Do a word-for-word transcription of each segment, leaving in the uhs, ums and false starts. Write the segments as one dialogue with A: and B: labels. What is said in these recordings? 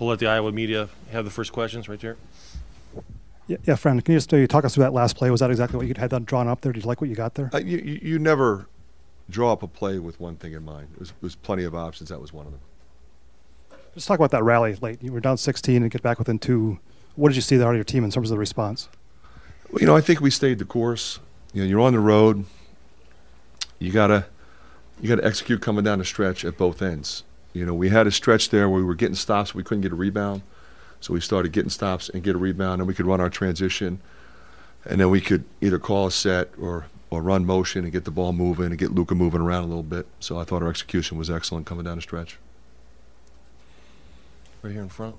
A: We'll let the Iowa media have the first questions right there.
B: Yeah, yeah, friend, can you just uh, talk us through that last play? Was that exactly what you had done drawn up there? Did you like what you got there?
C: Uh, you, you you never draw up a play with one thing in mind. There was, was plenty of options. That was one of them.
B: Just talk about that rally late. You were down sixteen and get back within two. What did you see there out of your team in terms of the response?
C: Well, you know, I think we stayed the course. You know, you're on the road. You gotta you gotta execute coming down the stretch at both ends. You know, we had a stretch there where we were getting stops, we couldn't get a rebound. So we started getting stops and get a rebound, and we could run our transition. And then we could either call a set or, or run motion and get the ball moving and get Luka moving around a little bit. So I thought our execution was excellent coming down the stretch.
A: Right here in front.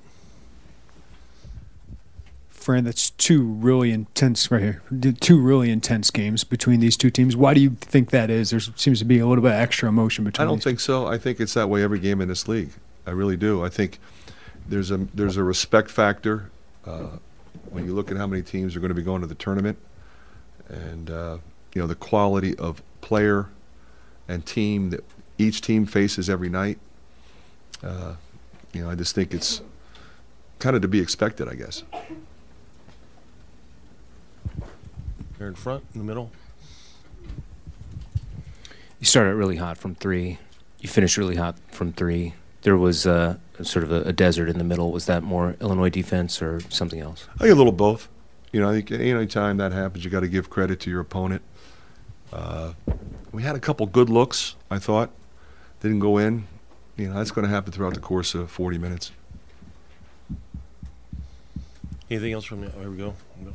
D: Fran, that's two really intense right here. Two really intense games between these two teams. Why do you think that is? There seems to be a little bit of extra emotion between.
C: I don't
D: these
C: think so. I think it's that way every game in this league. I really do. I think there's a there's a respect factor uh, when you look at how many teams are going to be going to the tournament, and uh, you know the quality of player and team that each team faces every night. Uh, you know, I just think it's kind of to be expected, I guess.
A: Here in front, in the middle.
E: You started really hot from three. You finished really hot from three. There was uh, sort of a, a desert in the middle. Was that more Illinois defense or something else?
C: I think a little both. You know, I think any time that happens, you got to give credit to your opponent. Uh, we had a couple good looks, I thought. Didn't go in. You know, that's going to happen throughout the course of forty minutes.
A: Anything else from the, there we go. go.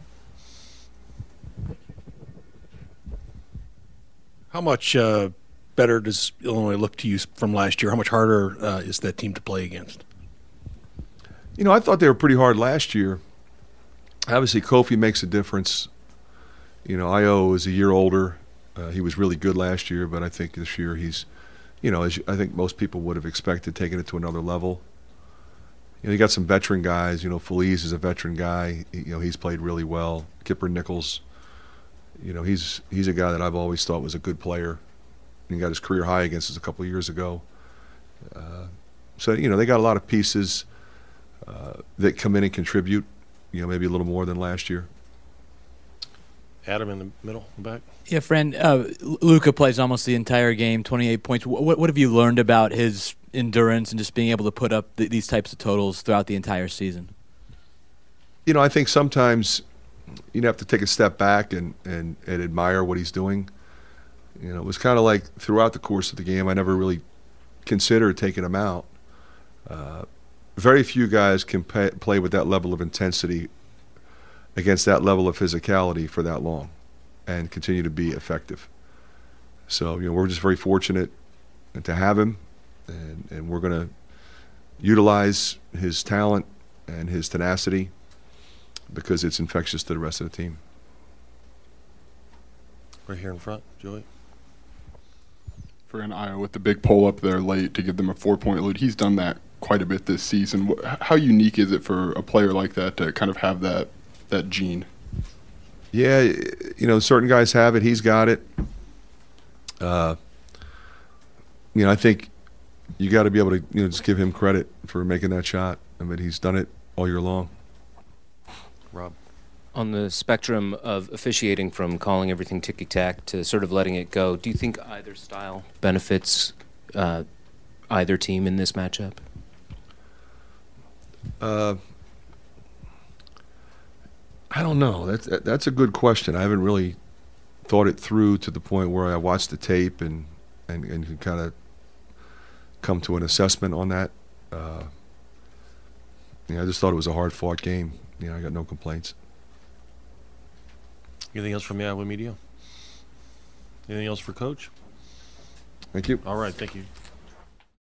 F: How much uh, better does Illinois look to you from last year? How much harder uh, is that team to play against?
C: You know, I thought they were pretty hard last year. Obviously, Kofi makes a difference. You know, Io is a year older. Uh, he was really good last year, but I think this year he's, you know, as you, I think most people would have expected, taking it to another level. You know, you got some veteran guys. You know, Feliz is a veteran guy. He, you know, he's played really well. Kipper Nichols. You know, he's he's a guy that I've always thought was a good player. He got his career high against us a couple of years ago. Uh, so, you know, they got a lot of pieces uh, that come in and contribute, you know, maybe a little more than last year.
A: Adam in the middle, back.
G: Yeah, friend, uh, Luka plays almost the entire game, twenty-eight points. What, what have you learned about his endurance and just being able to put up th- these types of totals throughout the entire season?
C: You know, I think sometimes you have to take a step back and, and, and admire what he's doing. You know, it was kind of like throughout the course of the game, I never really considered taking him out. Uh, very few guys can pay, play with that level of intensity against that level of physicality for that long and continue to be effective. So, you know, we're just very fortunate to have him, and, and we're going to utilize his talent and his tenacity because it's infectious to the rest of the team.
A: Right here in front, Joey.
H: For an Iowa with the big pull up there late to give them a four-point lead, he's done that quite a bit this season. How unique is it for a player like that to kind of have that that gene?
C: Yeah, you know, certain guys have it. He's got it. Uh, you know, I think you got to be able to, you know, just give him credit for making that shot. I mean, he's done it all year long.
A: Rob.
E: On the spectrum of officiating from calling everything ticky-tack to sort of letting it go, do you think either style benefits uh, either team in this matchup?
C: Uh, I don't know. That's that's a good question. I haven't really thought it through to the point where I watched the tape and and, and can kind of come to an assessment on that. Uh, you know, I just thought it was a hard-fought game. You know, I got no complaints.
A: Anything else from the Iowa media? Anything else for Coach?
C: Thank you.
A: All right, thank you.